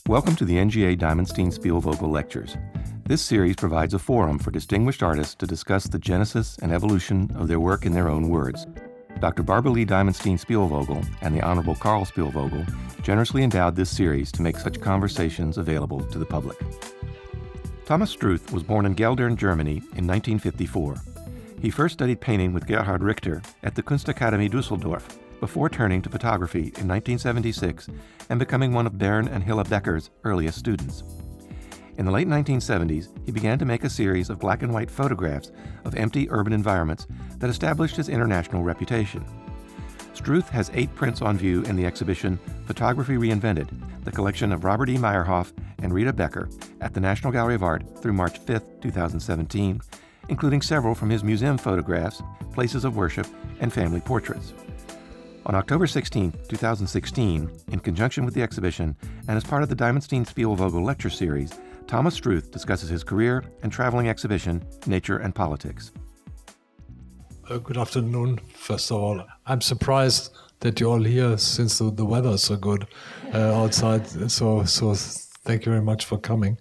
Welcome to the NGA Diamonstein Spielvogel Lectures. This series provides a forum for distinguished artists to discuss the genesis and evolution of their work in their own words. Dr. Barbara Lee Diamonstein Spielvogel and the Honorable Carl Spielvogel generously endowed this series to make such conversations available to the public. Thomas Struth was born in Geldern, Germany in 1954. He first studied painting with Gerhard Richter at the Kunstakademie Düsseldorf before turning to photography in 1976 and becoming one of Bernd and Hilla Becker's earliest students. In the late 1970s, he began to make a series of black and white photographs of empty urban environments that established his international reputation. Struth has 8 prints on view in the exhibition Photography Reinvented, the collection of Robert E. Meyerhoff and Rita Becker at the National Gallery of Art through March 5, 2017, including several from his museum photographs, places of worship, and family portraits. On October 16, 2016, in conjunction with the exhibition and as part of the Diamonstein Spielvogel Lecture Series, Thomas Struth discusses his career and traveling exhibition, Nature and Politics. Good afternoon, first of all. I'm surprised that you're all here since the weather is so good outside. So thank you very much for coming.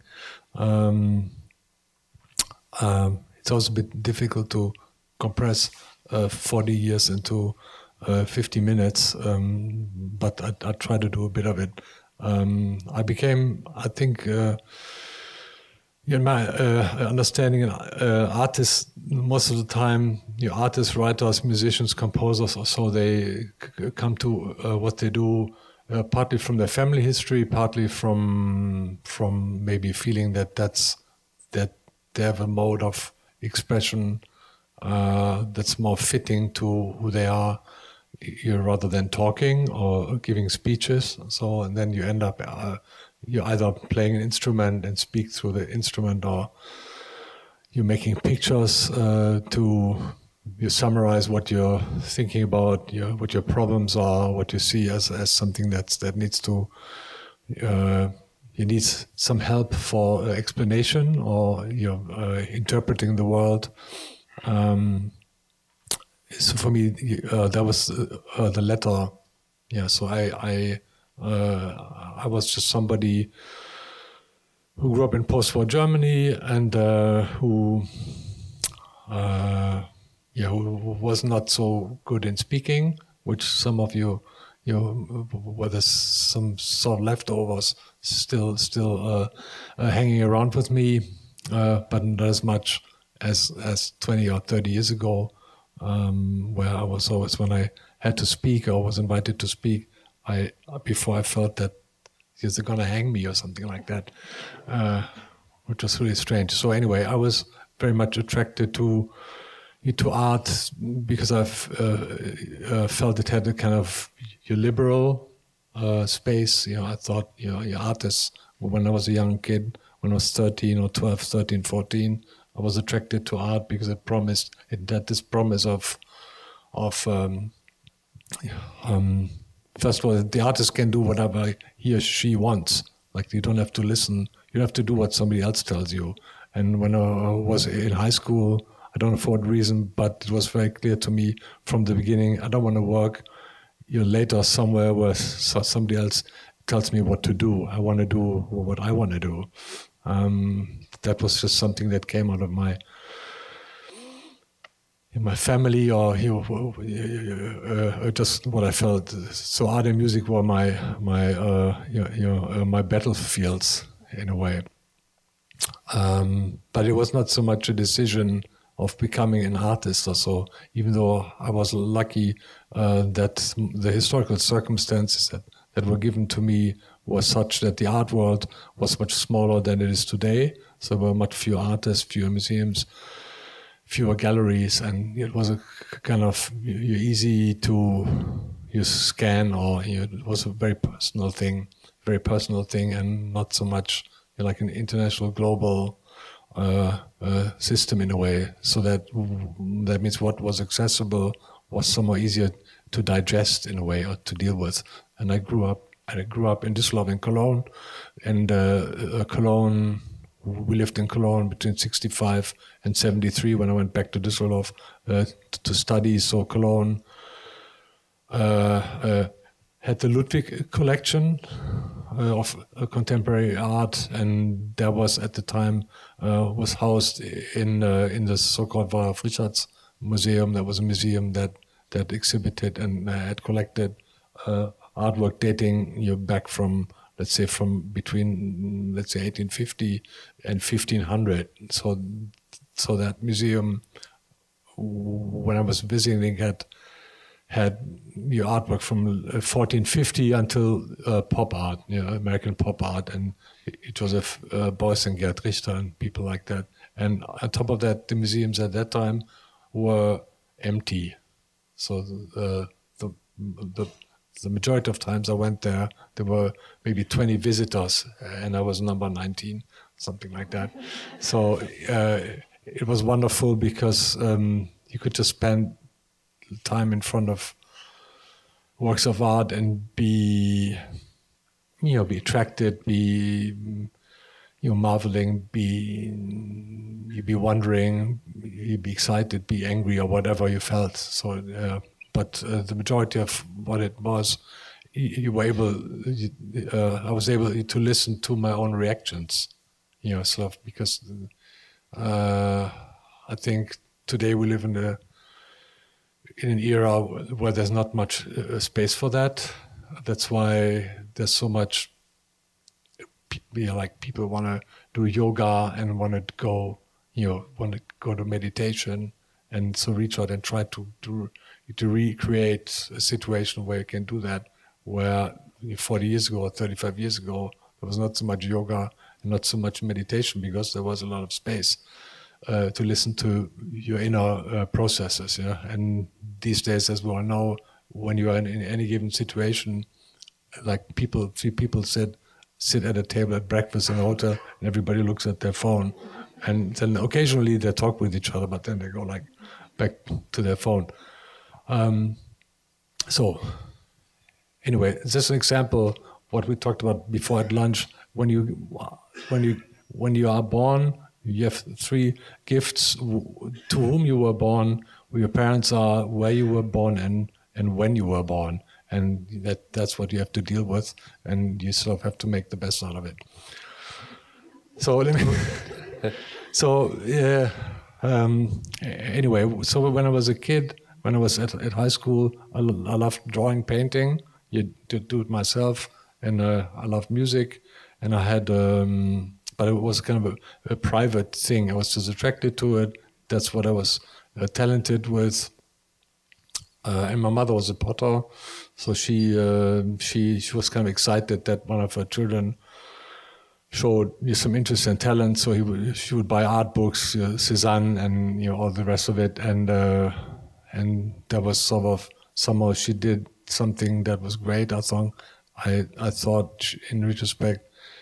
It's also a bit difficult to compress 40 years into 50 minutes, but I try to do a bit of it. I became, I think, in my understanding, artists, most of the time, artists, writers, musicians, composers, or so, they come to what they do partly from their family history, partly from maybe feeling that they have a mode of expression that's more fitting to who they are, rather than talking or giving speeches. So, and then you end up, you're either playing an instrument and speak through the instrument, or you're making pictures you summarize what you're thinking about, what your problems are, what you see as something that needs to, you need some help for explanation, or interpreting the world. So for me, that was the latter. Yeah. So I was just somebody who grew up in post-war Germany and who was not so good in speaking, which some of you where there's some sort of leftovers still hanging around with me, but not as much as 20 or 30 years ago. Where I was always, when I had to speak or was invited to speak, before I felt that they're going to hang me or something like that, which was really strange. So anyway, I was very much attracted to art because I've felt it had a kind of liberal space. I thought, artists, when I was a young kid, when I was 13 or 12, 13, 14, I was attracted to art because it had this promise of first of all, the artist can do whatever he or she wants. Like, you don't have to listen. You don't have to do what somebody else tells you. And when I was in high school, I don't know for what reason, but it was very clear to me from the beginning, I don't want to work later somewhere where somebody else tells me what to do. I want to do what I want to do. That was just something that came out of my family, or just what I felt. So art and music were my battlefields in a way. But it was not so much a decision of becoming an artist or so, even though I was lucky that the historical circumstances that were given to me were such that the art world was much smaller than it is today. So there were much fewer artists, fewer museums, fewer galleries, and it was a kind of easy to scan, or it was a very personal thing, and not so much like an international global system in a way. So that means what was accessible was somewhat easier to digest in a way, or to deal with. And I grew up in Düsseldorf, in Cologne, and Cologne. We lived in Cologne between 65 and 73 when I went back to Düsseldorf to study. So Cologne had the Ludwig collection, of contemporary art, and there was at the time was housed in the so-called Wolf Richards Museum. There was a museum that exhibited and had collected artwork dating back from, let's say, from between 1850 and 1500. So that museum, when I was visiting, had artwork from 1450 until pop art, American pop art, and Joseph Beuys and Gerd Richter and people like that. And on top of that, the museums at that time were empty. So the majority of times I went there were maybe 20 visitors, and I was number 19, something like that. So it was wonderful because you could just spend time in front of works of art and be attracted, be marveling, be wondering, you'd be excited, be angry, or whatever you felt. So, but the majority of what it was, I was able to listen to my own reactions, sort of, because I think today we live in an era where there's not much space for that. That's why there's so much, like people want to do yoga and want to go to meditation, and so reach out and try to recreate a situation where you can do that, where 40 years ago or 35 years ago, there was not so much yoga and not so much meditation because there was a lot of space to listen to your inner processes. And these days, as we all know, when you are in any given situation, like three people sit at a table at breakfast in a hotel, and everybody looks at their phone, and then occasionally they talk with each other, but then they go like back to their phone. So anyway, just an example what we talked about before at lunch. When you are born, you have three gifts: to whom you were born, who your parents are, where you were born, and when you were born. And that's what you have to deal with, and you sort of have to make the best out of it. So anyway, so when I was a kid, when I was at high school, I loved drawing, painting. You do it myself, and I loved music, and I had. But it was kind of a private thing. I was just attracted to it. That's what I was talented with. And my mother was a potter, so she was kind of excited that one of her children showed some interest and talent. So she would buy art books, Cézanne, and all the rest of it. And that was sort of somehow she did something that was great. I thought in retrospect.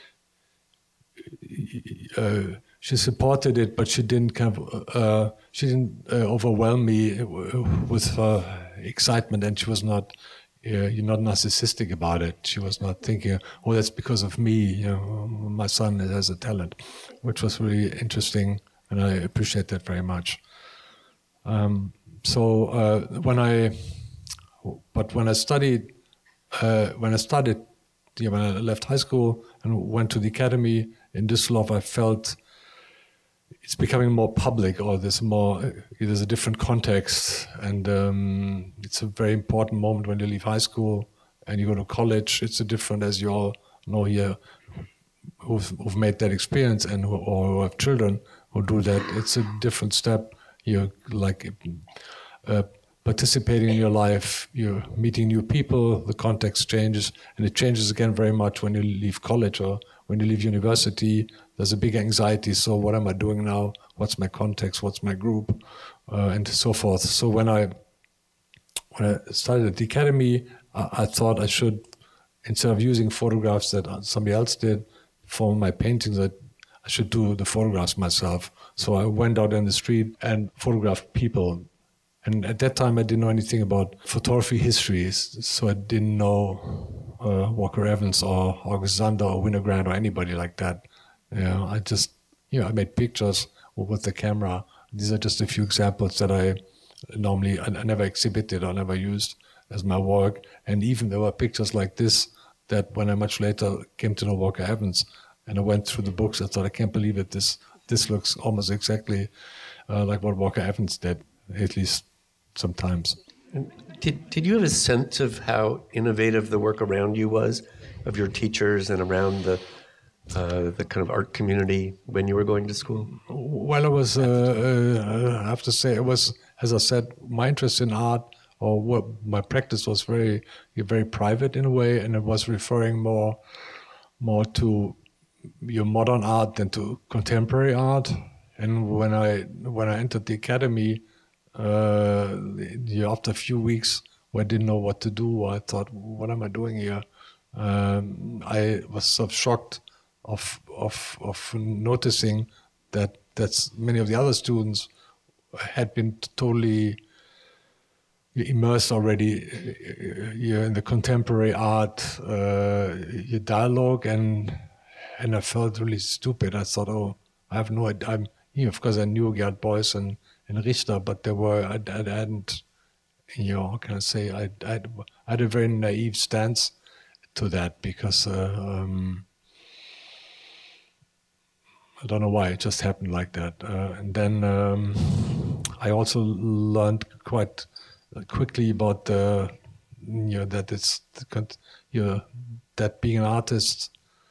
She supported it, but she didn't overwhelm me with her excitement, and she was not, not narcissistic about it. She was not thinking, "Oh, that's because of me." My son has a talent, which was really interesting, and I appreciate that very much. When I left high school and went to the academy in Düsseldorf, I felt it's becoming more public, or there's a different context, and it's a very important moment when you leave high school and you go to college. It's a different, as you all know here, who've made that experience and who have children who do that. It's a different step. You're like participating in your life, you're meeting new people, the context changes, and it changes again very much when you leave college or when you leave university. There's a big anxiety. So what am I doing now? What's my context? What's my group? And so forth. So when I started at the academy, I thought I should, instead of using photographs that somebody else did for my paintings, that I should do the photographs myself. So I went out in the street and photographed people. And at that time, I didn't know anything about photography history, so I didn't know Walker Evans or August Sander or Winogrand or anybody like that. I just, I made pictures with the camera. These are just a few examples that I never exhibited or never used as my work. And even there were pictures like this that when I much later came to know Walker Evans and I went through the books, I thought, I can't believe it. This looks almost exactly like what Walker Evans did, at least sometimes. Did you have a sense of how innovative the work around you was, of your teachers and around the kind of art community when you were going to school? Well, I was, I have to say, it was, as I said, my interest in art, or what my practice was very private in a way, and it was referring more to your modern art than to contemporary art. And when I entered the academy, after a few weeks where I didn't know what to do, I thought, what am I doing here? I was sort of shocked of noticing that's many of the other students had been totally immersed already in the contemporary art, your dialogue, and I felt really stupid. I thought, oh, I have no idea. Of course, I knew Gerd Beuys and Richter, but there were I hadn't, how can I say? I had a very naive stance to that because I don't know why it just happened like that. And then I also learned quite quickly about that it's that being an artist,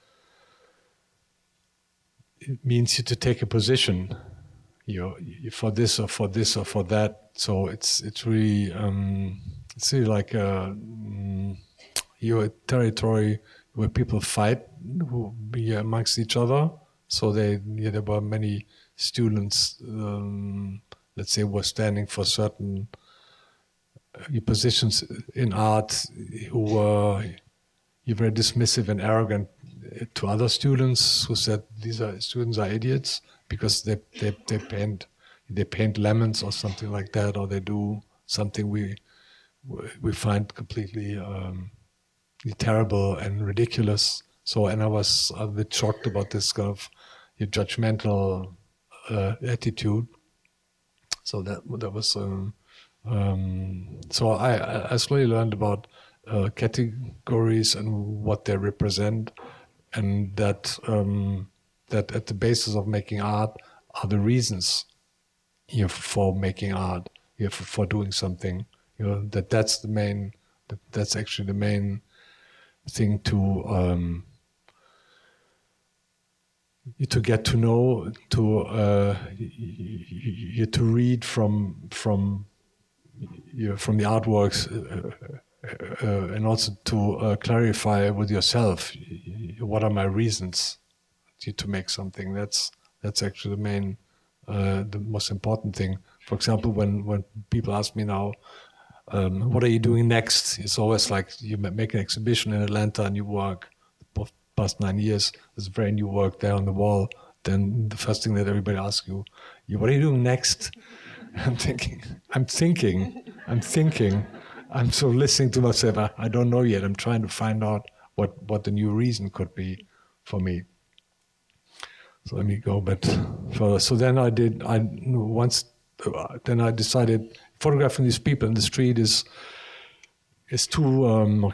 it means you to take a position, for this or for this or for that. So it's really like you're a territory where people fight amongst each other. So there were many students, let's say, were standing for certain positions in art who were very dismissive and arrogant to other students who said these students are idiots because they paint lemons or something like that, or they do something we find completely terrible and ridiculous. So, and I was a bit shocked about this kind of judgmental attitude. So that was so I slowly learned about categories and what they represent, and that at the basis of making art are the reasons for making art, for doing something. That's the main. That's actually the main thing to get to know, to read from the artworks, and also to clarify with yourself what are my reasons to make something. That's actually the main, the most important thing. For example, when people ask me now, what are you doing next? It's always like you make an exhibition in Atlanta and you work the past 9 years. There's very new work there on the wall. Then the first thing that everybody asks you, what are you doing next? I'm thinking. I'm so listening to myself. I don't know yet. I'm trying to find out what the new reason could be for me. So let me go a bit further. So then I decided photographing these people in the street is too,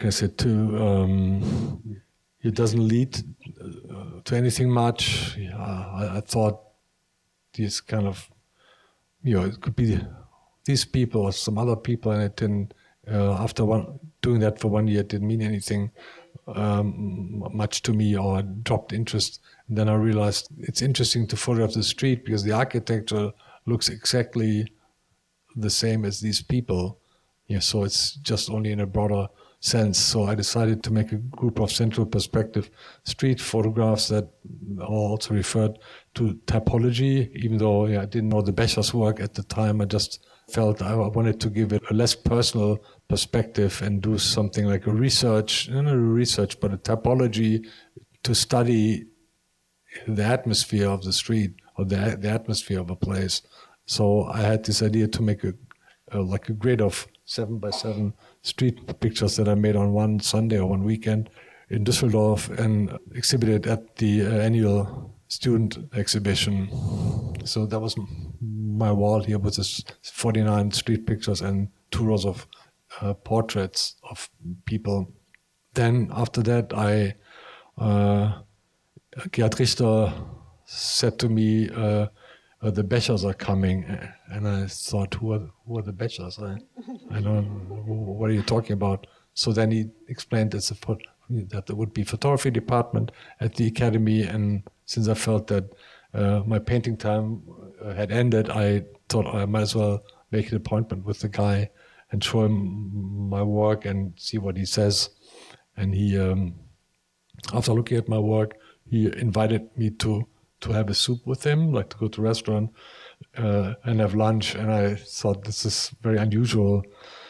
it doesn't lead to anything much. I thought these kind of, it could be these people or some other people, and it didn't, after doing that for 1 year, it didn't mean anything much to me, or dropped interest. And then I realized it's interesting to photograph the street because the architecture looks exactly the same as these people. So it's just only in a broader sense. So I decided to make a group of central perspective street photographs that also referred to typology, even though I didn't know the Becher's work at the time. I just felt I wanted to give it a less personal perspective and do something like a research, not a research, but a typology to study the atmosphere of the street or the atmosphere of a place. So I had this idea to make a grid of 7x7 street pictures that I made on one Sunday or one weekend in Düsseldorf and exhibited at the annual student exhibition. So that was my wall here with this 49 street pictures and 2 rows of portraits of people then after that, Gerhard Richter said to me, the Bechers are coming. And I thought, who are the Bechers? I don't know, what are you talking about? So then he explained that there would be photography department at the academy. And since I felt that my painting time had ended, I thought I might as well make an appointment with the guy and show him my work and see what he says. And he, after looking at my work, he invited me to have a soup with him, like to go to a restaurant and have lunch. And I thought this is very unusual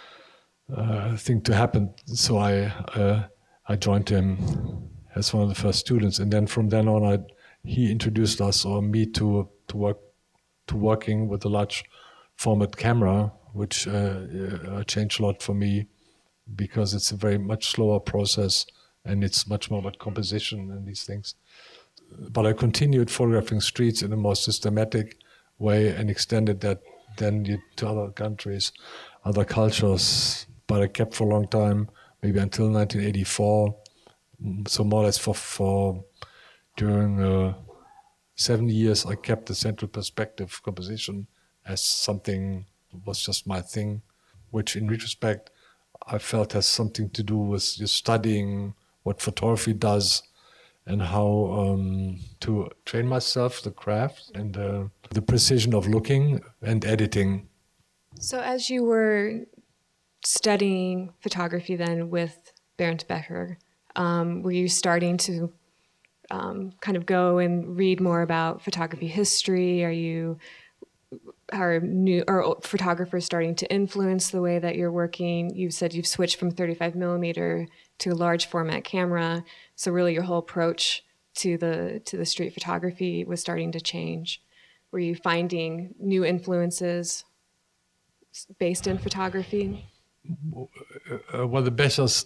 thing to happen. So I joined him as one of the first students. And then from then on, he introduced us, or me, to working with a large format camera, which changed a lot for me because it's a very much slower process and it's much more about composition and these things. But I continued photographing streets in a more systematic way and extended that then to other countries, other cultures. But I kept for a long time, maybe until 1984. So more or less for during 7 years, I kept the central perspective composition as something that was just my thing, which in retrospect I felt has something to do with just studying what photography does and how to train myself, the craft, and the precision of looking and editing. So as you were studying photography then with Bernd Becker, were you starting to kind of go and read more about photography history? Are photographers starting to influence the way that you're working? You said you've switched from 35 millimeter to a large format camera. So really your whole approach to the street photography was starting to change. Were you finding new influences based in photography? Well, the Bechers,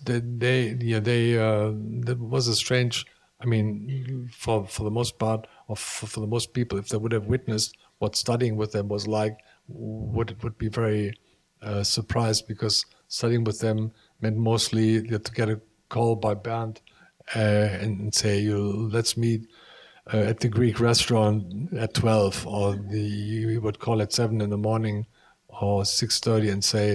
that was a strange, I mean, for the most part, or for the most people, if they would have witnessed what studying with them was like, would be very surprised, because studying with them meant mostly to get a call by Bernd and say, let's meet at the Greek restaurant at 12, or you would call at 7 in the morning or 6:30 and say,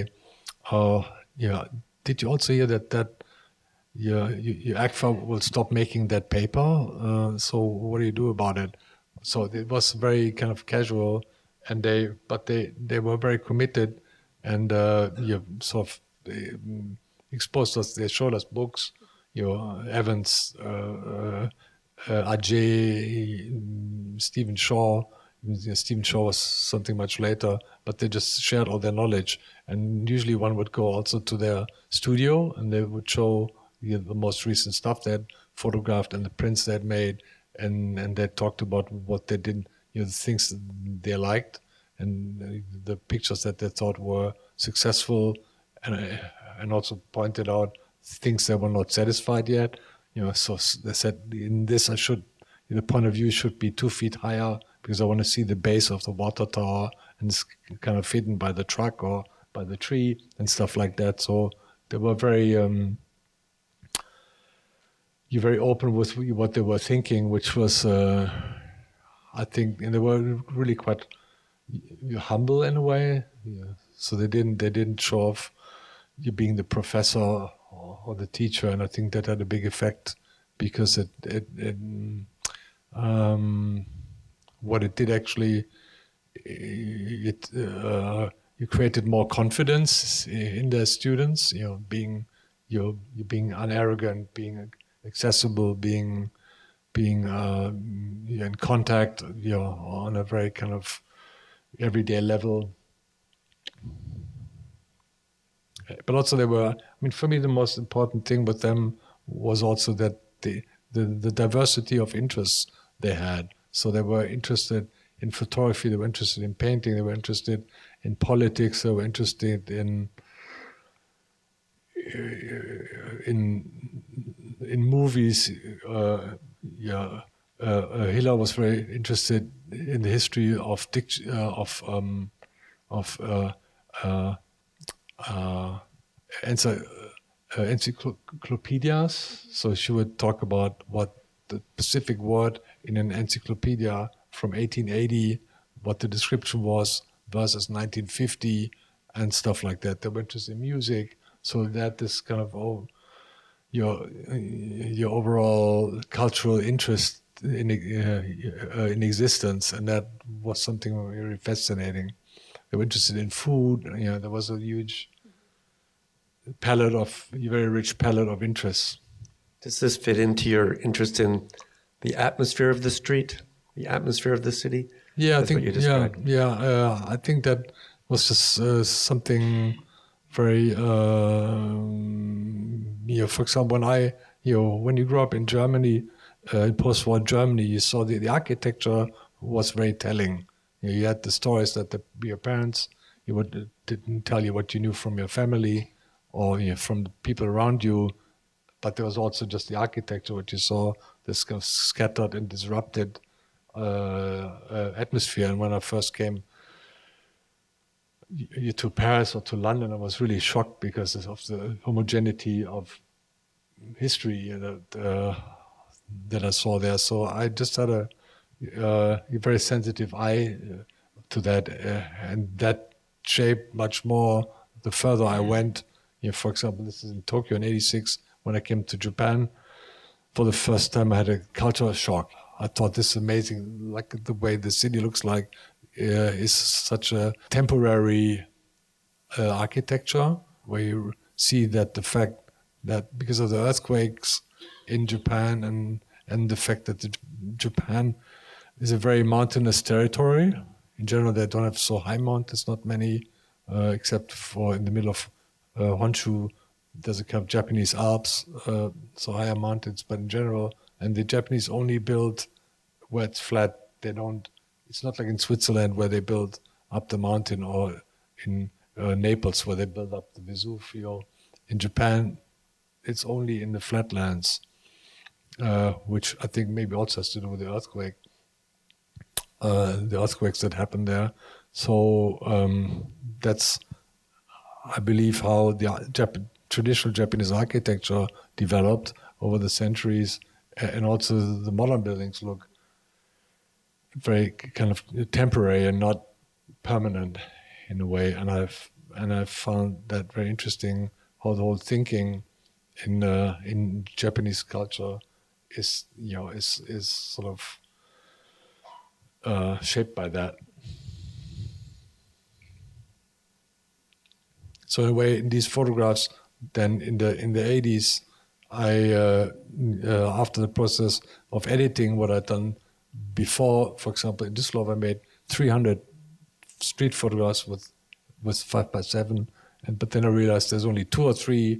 did you also hear that your AGFA will stop making that paper? So what do you do about it? So it was very kind of casual, and they were very committed, and they exposed us. They showed us books, Evans, Ajay, Stephen Shaw. Stephen Shaw was something much later, but they just shared all their knowledge. And usually one would go also to their studio, and they would show the most recent stuff they had photographed and the prints they had made, and they talked about what they did, the things they liked, and the pictures that they thought were successful, and also pointed out things that were not satisfied yet. So they said, in this the point of view should be 2 feet higher, because I want to see the base of the water tower, and it's kind of hidden by the truck or by the tree and stuff like that. So they were very very open with what they were thinking, which was, I think, and they were really quite humble in a way. So they didn't show off you being the professor or the teacher, and I think that had a big effect, because what it did actually, you created more confidence in their students, being unarrogant, being accessible, being in contact, on a very kind of everyday level. But also for me, the most important thing with them was also that the diversity of interests they had. So they were interested in photography, they were interested in painting, they were interested in politics, they were interested in movies. Hiller was very interested in the history of encyclopedias. So she would talk about what the specific word in an encyclopedia from 1880, what the description was versus 1950 and stuff like that. They were interested in music. So that is kind of your overall cultural interest in existence, and that was something very fascinating. They were interested in food. There was a huge very rich palette of interests. Does this fit into your interest in the atmosphere of the street, the atmosphere of the city? Yeah, That's what you described. I think that was just something very. For example, when you grew up in Germany, in post-war Germany, you saw the architecture was very telling. You had the stories that your parents didn't tell you what you knew from your family or from the people around you, but there was also just the architecture, what you saw, this kind of scattered and disrupted atmosphere. And when I first came to Paris or to London, I was really shocked because of the homogeneity of history that I saw there. So I just had a very sensitive eye to that, and that shaped much more the further I went. For example, this is in Tokyo in '86 when I came to Japan. For the first time, I had a cultural shock. I thought this is amazing, like the way the city looks like is such a temporary architecture, where you see that the fact that because of the earthquakes in Japan and the fact that Japan is a very mountainous territory. In general, they don't have so high mountains, not many, except for in the middle of Honshu, there's a kind of Japanese Alps, so higher mountains, but in general, and the Japanese only build where it's flat. It's not like in Switzerland where they build up the mountain, or in Naples where they build up the Vesuvio. In Japan, it's only in the flatlands, which I think maybe also has to do with the earthquakes that happen there. So that's, I believe, how the traditional Japanese architecture developed over the centuries, and also the modern buildings look very kind of temporary and not permanent in a way. And I've found that very interesting, how the whole thinking in Japanese culture is sort of shaped by that. So in a way, in these photographs, then in the 80s, I after the process of editing what I'd done before, for example, in Düsseldorf, I made 300 street photographs with 5x7, but then I realized there's only 2 or 3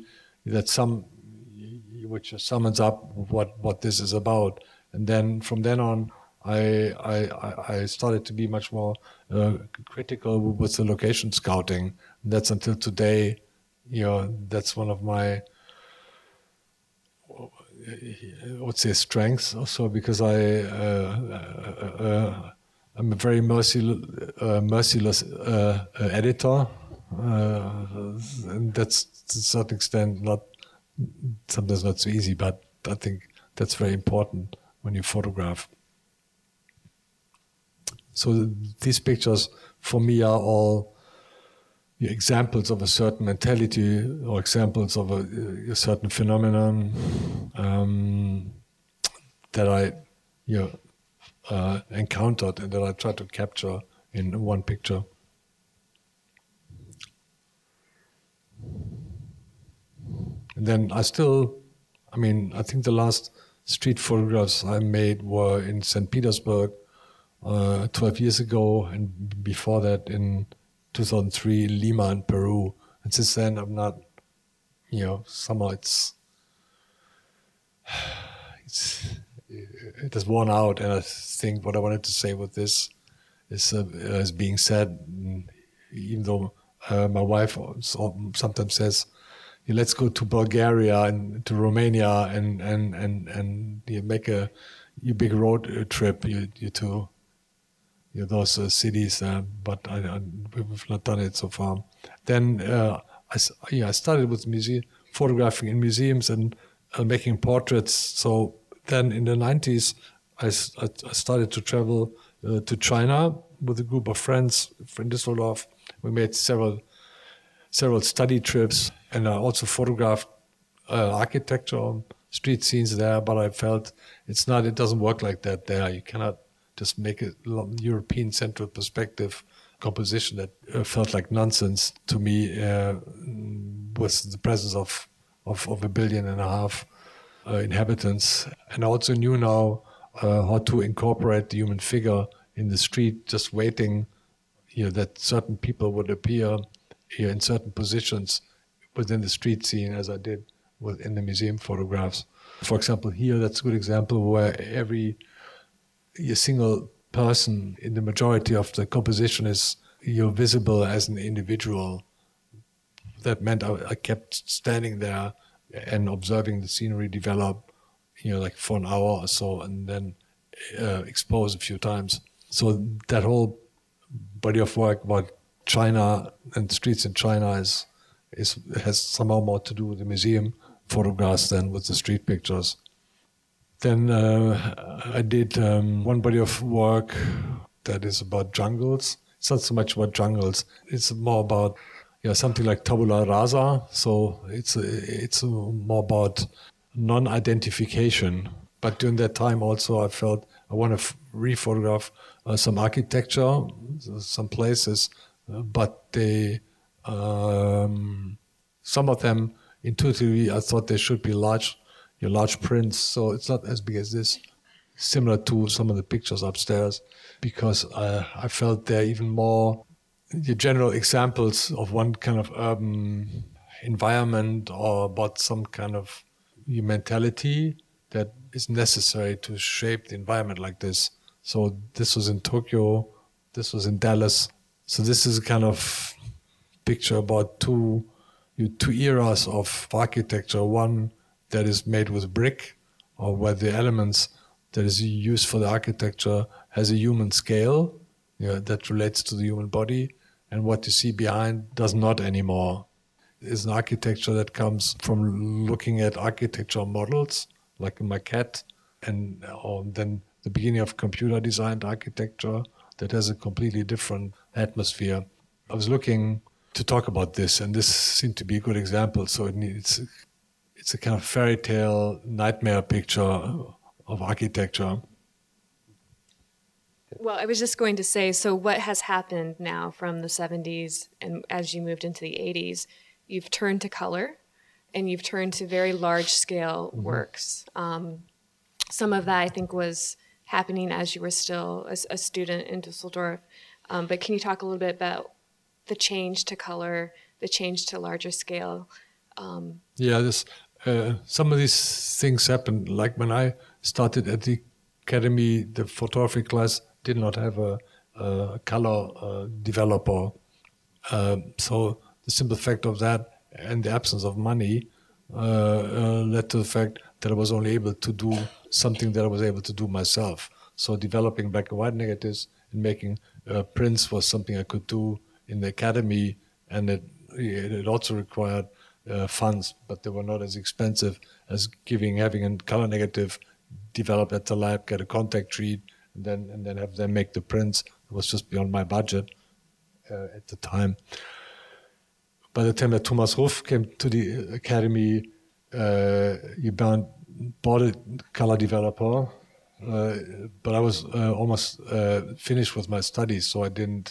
which summons up what this is about. And then from then on, I started to be much more critical with the location scouting. And that's until today, that's one of my, I would say, strengths also, because I'm a very merciless editor, and that's to a certain extent sometimes not so easy, but I think that's very important when you photograph. So these pictures for me are all examples of a certain mentality, or examples of a certain phenomenon that I encountered and that I tried to capture in one picture. And then I think the last street photographs I made were in St. Petersburg 12 years ago, and before that in 2003, Lima in Peru. And since then, I'm not, somehow it has worn out. And I think what I wanted to say with this is being said, even though my wife sometimes says, let's go to Bulgaria and to Romania and you make a big road trip, you to those cities, but we've not done it so far. Then I started with photographing in museums and making portraits. So then in the 90s, I started to travel to China with a group of friends from Düsseldorf. We made several study trips, and I also photographed architecture, street scenes there, but I felt it doesn't work like that there. You cannot just make a European central perspective composition that felt like nonsense to me with the presence of 1.5 billion inhabitants. And I also knew now how to incorporate the human figure in the street, just waiting that certain people would appear in certain positions within the street scene, as I did in the museum photographs. For example, here, that's a good example where a single person in the majority of the composition is visible as an individual. That meant I kept standing there and observing the scenery develop, like for an hour or so, and then expose a few times. So that whole body of work about China and streets in China has somehow more to do with the museum photographs than with the street pictures. Then I did one body of work that is about jungles. It's not so much about jungles. It's more about something like tabula rasa. So it's more about non-identification. But during that time also I felt I want to re-photograph some architecture, some places, but they some of them intuitively I thought they should be large prints, so it's not as big as this, similar to some of the pictures upstairs, because I felt they're even more the general examples of one kind of urban environment or about some kind of mentality that is necessary to shape the environment like this. So this was in Tokyo, this was in Dallas. So this is a kind of picture about two eras of architecture. One that is made with brick, or where the elements that is used for the architecture has a human scale, that relates to the human body, and what you see behind does not anymore. It's an architecture that comes from looking at architectural models, like a maquette, and then the beginning of computer-designed architecture that has a completely different atmosphere. I was looking to talk about this, and this seemed to be a good example. So it's a kind of fairy tale nightmare picture of architecture. Well, I was just going to say, so what has happened now from the 70s and as you moved into the 80s, you've turned to color and you've turned to very large-scale works. Some of that, I think, was happening as you were still a student in Düsseldorf. But can you talk a little bit about the change to color, the change to larger scale? Some of these things happened. Like when I started at the academy, the photography class did not have a color developer. So the simple fact of that and the absence of money led to the fact that I was only able to do something that I was able to do myself. So developing black and white negatives and making prints was something I could do in the academy, and it also required funds, but they were not as expensive as having a color negative, develop at the lab, get a contact treat, and then have them make the prints. It was just beyond my budget at the time. By the time that Thomas Ruff came to the academy, he bought a color developer, but I was almost finished with my studies, so I didn't.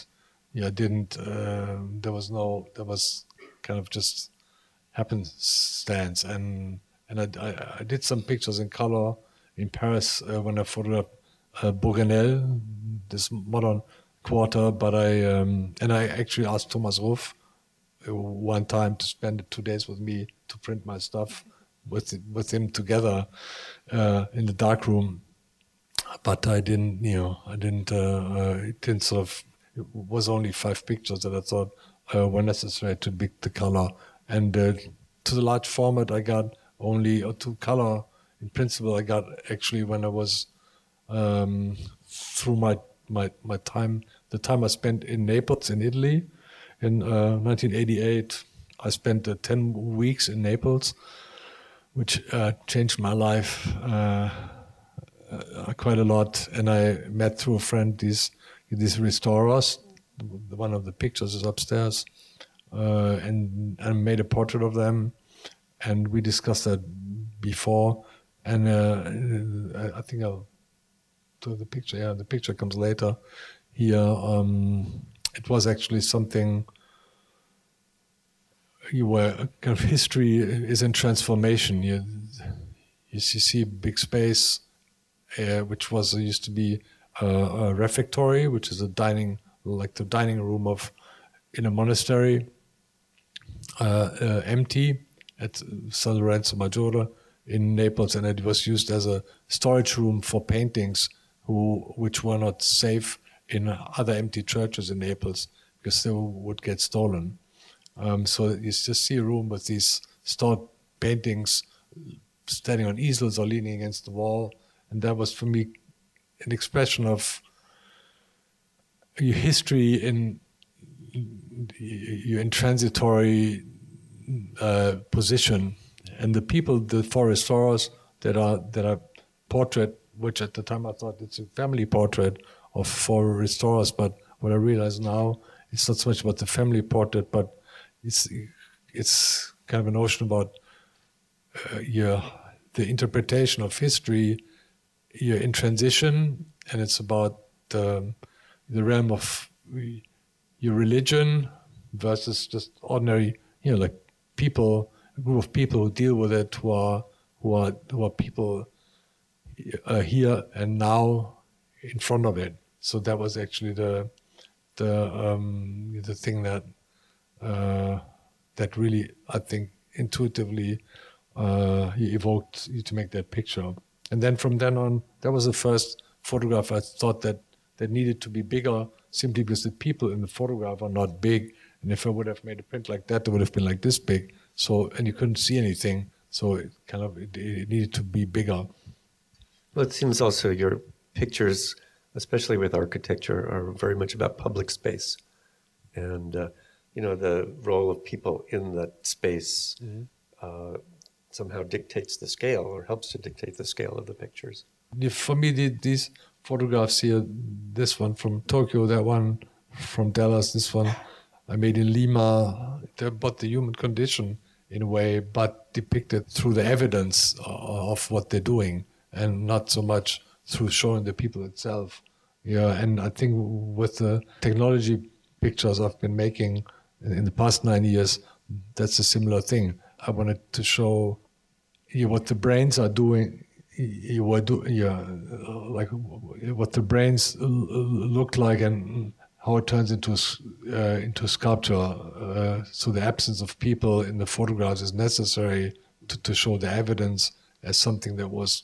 There was kind of just happenstance, and I did some pictures in color in Paris when I photographed Bourguenel, this modern quarter. But I actually asked Thomas Ruff one time to spend 2 days with me to print my stuff with him together in the darkroom. But I didn't. It was only 5 pictures that I thought were necessary to make the color. And to the large format, I got to color. In principle, I got actually when I was through my time, the time I spent in Naples in Italy in 1988. I spent 10 weeks in Naples, which changed my life quite a lot. And I met through a friend these restorers. One of the pictures is upstairs, and I made a portrait of them, and we discussed that before. And I think I'll do the picture. Yeah, the picture comes later. Here, it was actually something. Kind of history is in transformation. You see a big space, which used to be a refectory, which is the dining room in a monastery, empty at San Lorenzo Maggiore in Naples, and it was used as a storage room for paintings which were not safe in other empty churches in Naples because they would get stolen. So you just see a room with these stored paintings standing on easels or leaning against the wall, and that was for me an expression of your history in your intransitory position, and the four restorers that are portrait, which at the time I thought it's a family portrait of four restorers, but what I realize now, it's not so much about the family portrait, but it's kind of a notion about the interpretation of history. You're in transition, and it's about the realm of your religion versus just ordinary, like people, a group of people who deal with it, who are people here and now in front of it. So that was actually the thing that really, I think, intuitively evoked you to make that picture. And then from then on, that was the first photograph I thought that needed to be bigger, simply because the people in the photograph are not big. And if I would have made a print like that, it would have been like this big. So, and you couldn't see anything. So it needed to be bigger. Well, it seems also your pictures, especially with architecture, are very much about public space. And, the role of people in that space somehow dictates the scale or helps to dictate the scale of the pictures. For me, these photographs here, this one from Tokyo, that one from Dallas, this one I made in Lima, they're about the human condition in a way, but depicted through the evidence of what they're doing and not so much through showing the people itself. Yeah, and I think with the technology pictures I've been making in the past 9 years, that's a similar thing. I wanted to show you what the brains are doing, like what the brains look like and how it turns into sculpture. So the absence of people in the photographs is necessary to show the evidence as something that was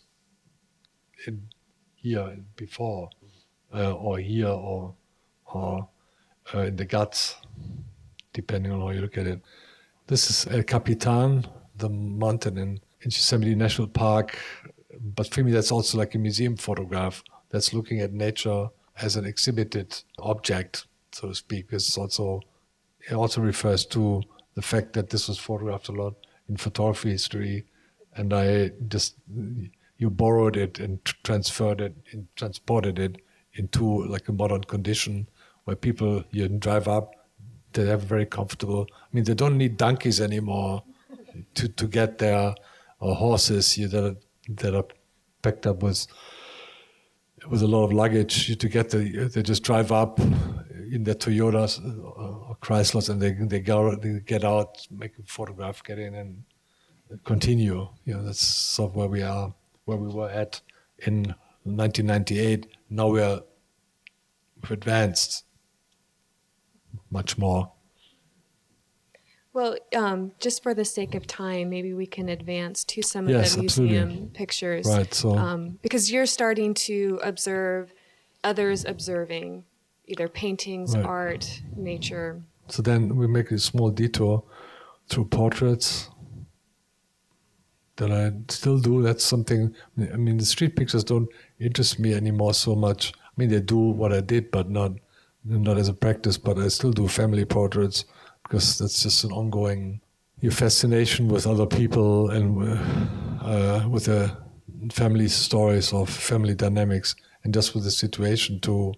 here before, or here, or in the guts, depending on how you look at it. This is El Capitan, the mountain in Yosemite National Park. But for me, that's also like a museum photograph that's looking at nature as an exhibited object, so to speak. It also refers to the fact that this was photographed a lot in photography history, and you borrowed it and transported it into like a modern condition where people, you drive up, they have very comfortable. I mean, they don't need donkeys anymore to get there, or horses that are packed up with a lot of luggage to get there. They just drive up in their Toyotas or Chryslers, and they get out, make a photograph, get in, and continue. That's sort of where we were at in 1998. Now we've advanced much more. Well, just for the sake of time, maybe we can advance to some of the museum absolutely. Pictures. Right. So, because you're starting to observe others observing, either paintings, right. art, nature. So then we make a small detour through portraits that I still do. That's something, I mean, the street pictures don't interest me anymore so much. I mean, they do what I did, but not as a practice, but I still do family portraits, because that's just an ongoing your fascination with other people and with the family stories of family dynamics, and just with the situation to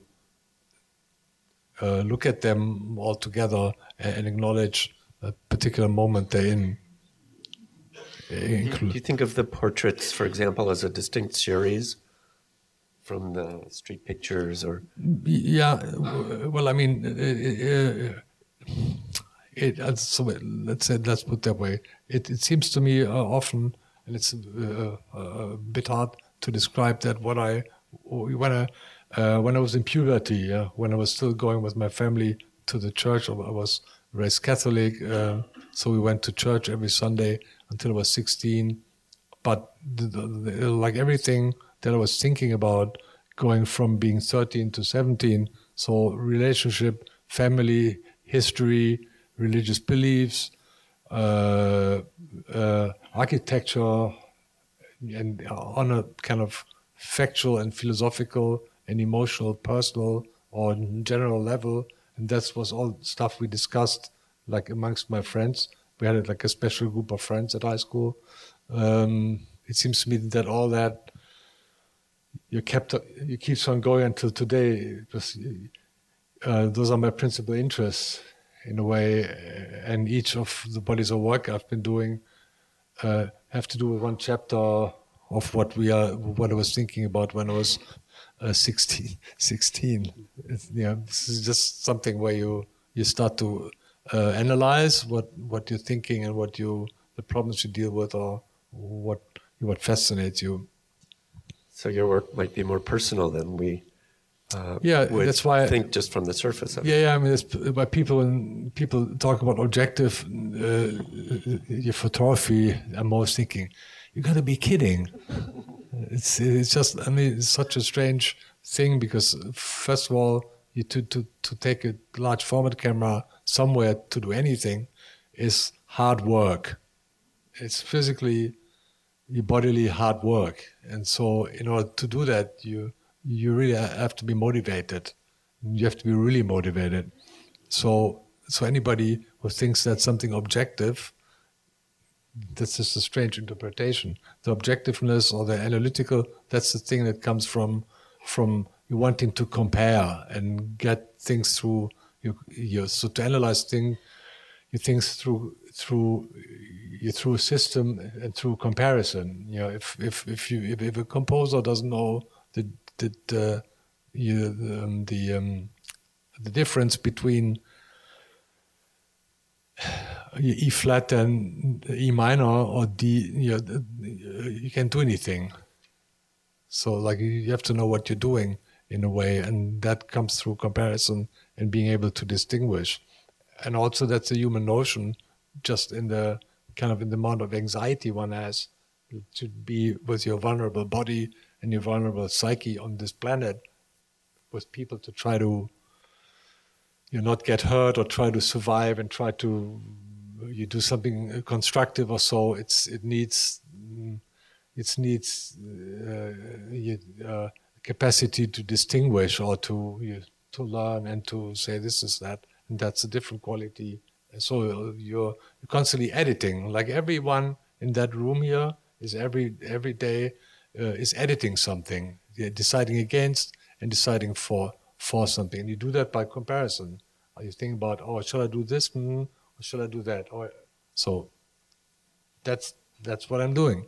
look at them all together and acknowledge a particular moment they're in. Do you think of the portraits, for example, as a distinct series from the street pictures, or? Yeah, well, I mean, so let's put it that way. It seems to me often, and it's a bit hard to describe that when I was in puberty, when I was still going with my family to the church. I was raised Catholic, so we went to church every Sunday until I was 16. But like everything that I was thinking about, going from being 13 to 17, so relationship, family, history, religious beliefs, architecture, and on a kind of factual and philosophical and emotional, personal or general level. And that was all stuff we discussed, like amongst my friends. We had like a special group of friends at high school. It seems to me that all that you keeps on going until today. Those are my principal interests in a way, and each of the bodies of work I've been doing have to do with one chapter of what I was thinking about when I was 16. This is just something where you start to analyze what you're thinking and the problems you deal with, or what fascinates you. So your work might be more personal than we would that's why think just from the surface of it. Yeah. I mean, when people talk about objective your photography, I'm always thinking, you got to be kidding. It's just, I mean, it's such a strange thing, because first of all, to take a large format camera somewhere to do anything is hard work. It's physically, bodily hard work, and so in order to do that, you really have to be motivated. You have to be really motivated. So anybody who thinks that's something objective, that's just a strange interpretation. The objectiveness or the analytical, that's the thing that comes from you wanting to compare and get things through. So to analyze things through a system and through comparison. If a composer doesn't know the difference between E flat and E minor or D, you can't do anything. So like you have to know what you're doing in a way, and that comes through comparison and being able to distinguish. And also that's a human notion, just in the amount of anxiety one has to be with your vulnerable body and your vulnerable psyche on this planet, with people to try to not get hurt or try to survive and try to do something constructive or so. It needs capacity to distinguish or to learn and to say this is that, and that's a different quality. So you're constantly editing. Like everyone in that room here is every day is editing something, deciding against and deciding for something. And you do that by comparison. You think about, shall I do this? Or shall I do that? So that's what I'm doing.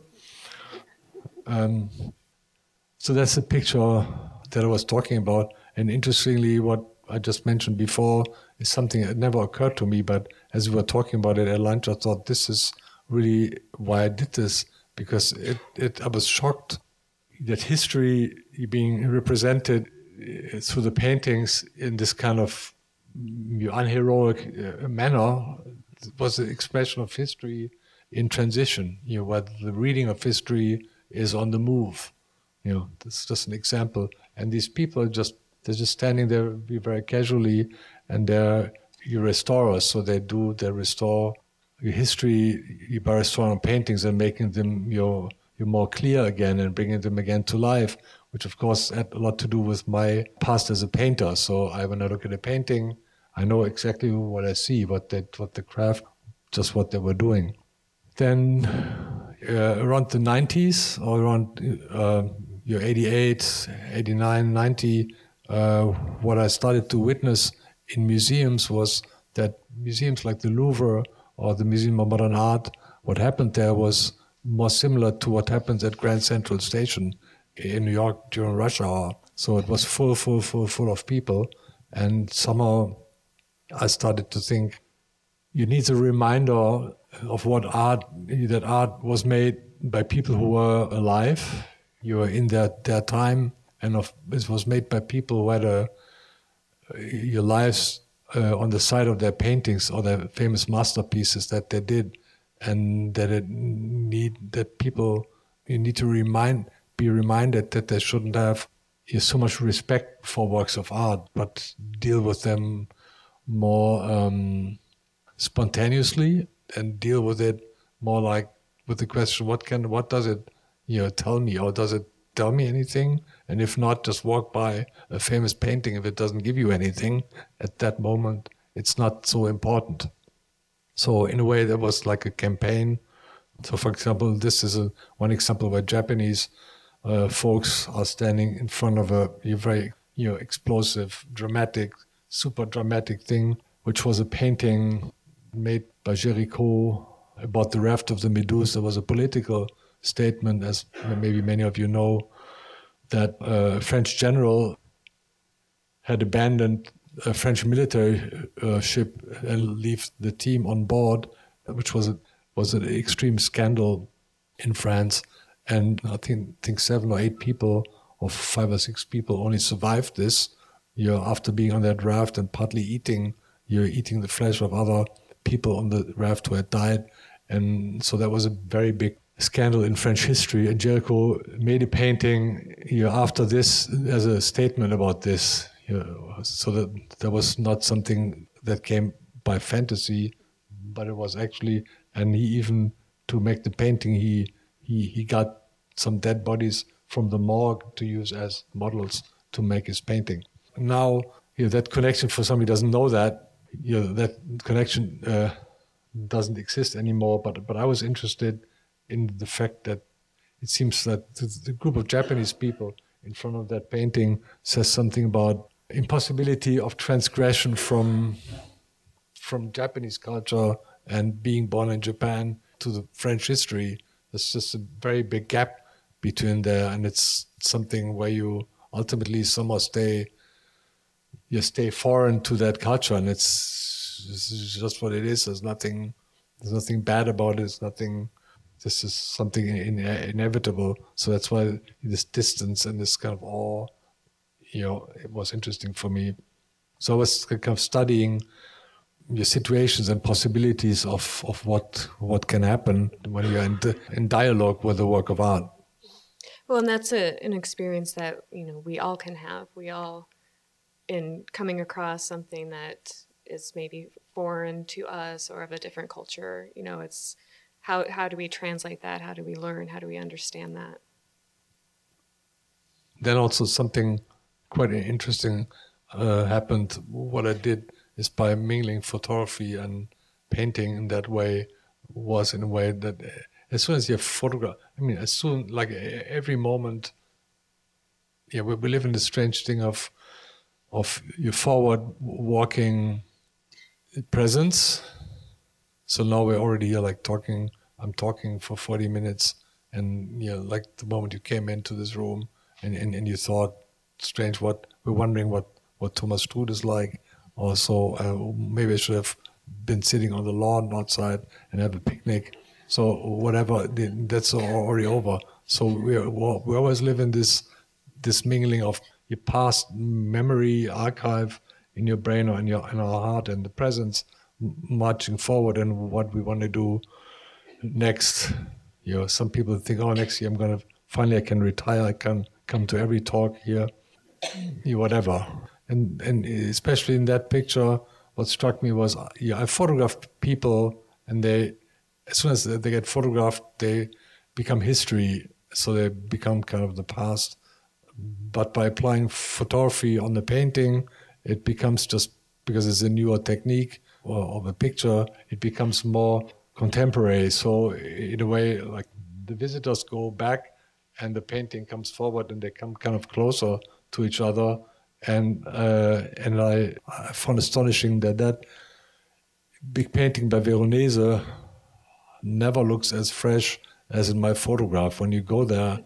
So that's the picture that I was talking about. And interestingly, what I just mentioned before is something that never occurred to me, but as we were talking about it at lunch, I thought this is really why I did this, because I was shocked that history being represented through the paintings in this kind of unheroic manner was an expression of history in transition, where the reading of history is on the move. That's just an example. And these people they're just standing there very casually, and they're your restorers, so they restore your history by restoring paintings and making them you're more clear again and bringing them again to life, which of course had a lot to do with my past as a painter. So when I look at a painting, I know exactly what I see, what the craft just what they were doing. Then around the 90s, or around 88, 89, 90, what I started to witness in museums was that museums like the Louvre or the Museum of Modern Art, what happened there was more similar to what happens at Grand Central Station in New York during rush hour. So it was full of people. And somehow I started to think, you need a reminder of what that art was made by people who were alive. You were in their time, and it was made by people who had your lives on the side of their paintings or their famous masterpieces that they did, and that you need to be reminded that they shouldn't have so much respect for works of art, but deal with them more spontaneously, and deal with it more like with the question, what does it tell me, or does it tell me anything? And if not, just walk by a famous painting. If it doesn't give you anything at that moment, it's not so important. So in a way, there was like a campaign. So for example, this is one example where Japanese folks are standing in front of a very explosive, super dramatic thing, which was a painting made by Géricault about the raft of the Méduse. There was a political statement, as maybe many of you know, that a French general had abandoned a French military ship and left the team on board, which was an extreme scandal in France. And I think 7 or 8 people, or 5 or 6 people, only survived this. After being on that raft and partly eating the flesh of other people on the raft who had died. And so that was a very big scandal in French history. And Géricault made a painting after this as a statement about this. So that was not something that came by fantasy, but it was actually, and he even, to make the painting, he got some dead bodies from the morgue to use as models to make his painting. Now, that connection, for somebody who doesn't know that, that connection doesn't exist anymore. But I was interested in the fact that it seems that the group of Japanese people in front of that painting says something about impossibility of transgression from Japanese culture and being born in Japan to the French history. There's just a very big gap between there, and it's something where you ultimately somehow stay foreign to that culture, and it's just what it is. There's nothing bad about it. This is something inevitable. So that's why this distance and this kind of awe, it was interesting for me. So I was kind of studying your situations and possibilities of what can happen when you're in dialogue with the work of art. Well, and that's an experience that we all can have. We all, in coming across something that is maybe foreign to us or of a different culture, it's how do we translate that? How do we learn? How do we understand that? Then also something quite interesting happened. What I did is, by mingling photography and painting in that way, was in a way that as soon as you photograph, like every moment, we live in this strange thing of your forward walking presence. So now we're already here, like talking. I'm talking for 40 minutes, and like the moment you came into this room, and you thought, strange, we're wondering what Thomas Struth is like. Also, maybe I should have been sitting on the lawn outside and have a picnic. So whatever, that's already over. So we always live in this mingling of your past memory archive in your brain or in our heart, and the presence marching forward and what we want to do next. Some people think, next year I can retire. I can come to every talk here, whatever. And especially in that picture, what struck me was, I photographed people, and as soon as they get photographed, they become history. So they become kind of the past. But by applying photography on the painting, it becomes, just because it's a newer technique, of a picture, it becomes more contemporary. So in a way, like the visitors go back and the painting comes forward and they come kind of closer to each other. And I found astonishing that big painting by Veronese never looks as fresh as in my photograph. When you go there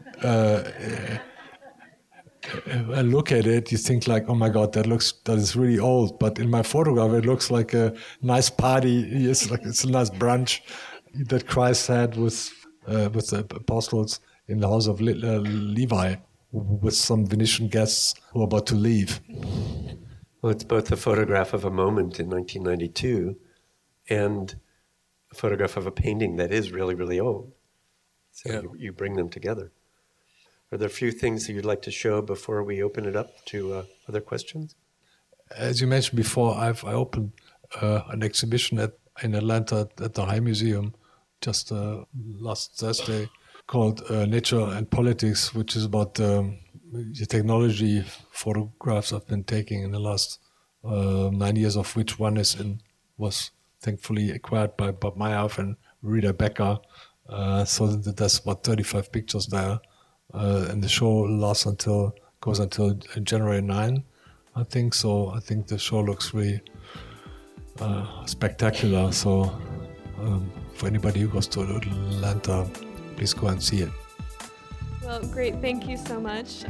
and look at it, you think like, oh my God, that is really old. But in my photograph, it looks like a nice party. It's a nice brunch that Christ had with the apostles in the house of Levi, with some Venetian guests who are about to leave. Well, it's both a photograph of a moment in 1992 and a photograph of a painting that is really, really old. So you bring them together. Are there a few things that you'd like to show before we open it up to other questions? As you mentioned before, I opened an exhibition in Atlanta at the High Museum just last Thursday called Nature and Politics, which is about the technology photographs I've been taking in the last 9 years, of which one was thankfully acquired by Bob Meyerhoff and Rita Becker. So there's about 35 pictures there. And the show goes until January 9, I think. So I think the show looks really spectacular. So for anybody who goes to Atlanta, please go and see it. Well, great. Thank you so much.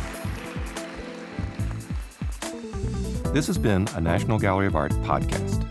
This has been a National Gallery of Art podcast.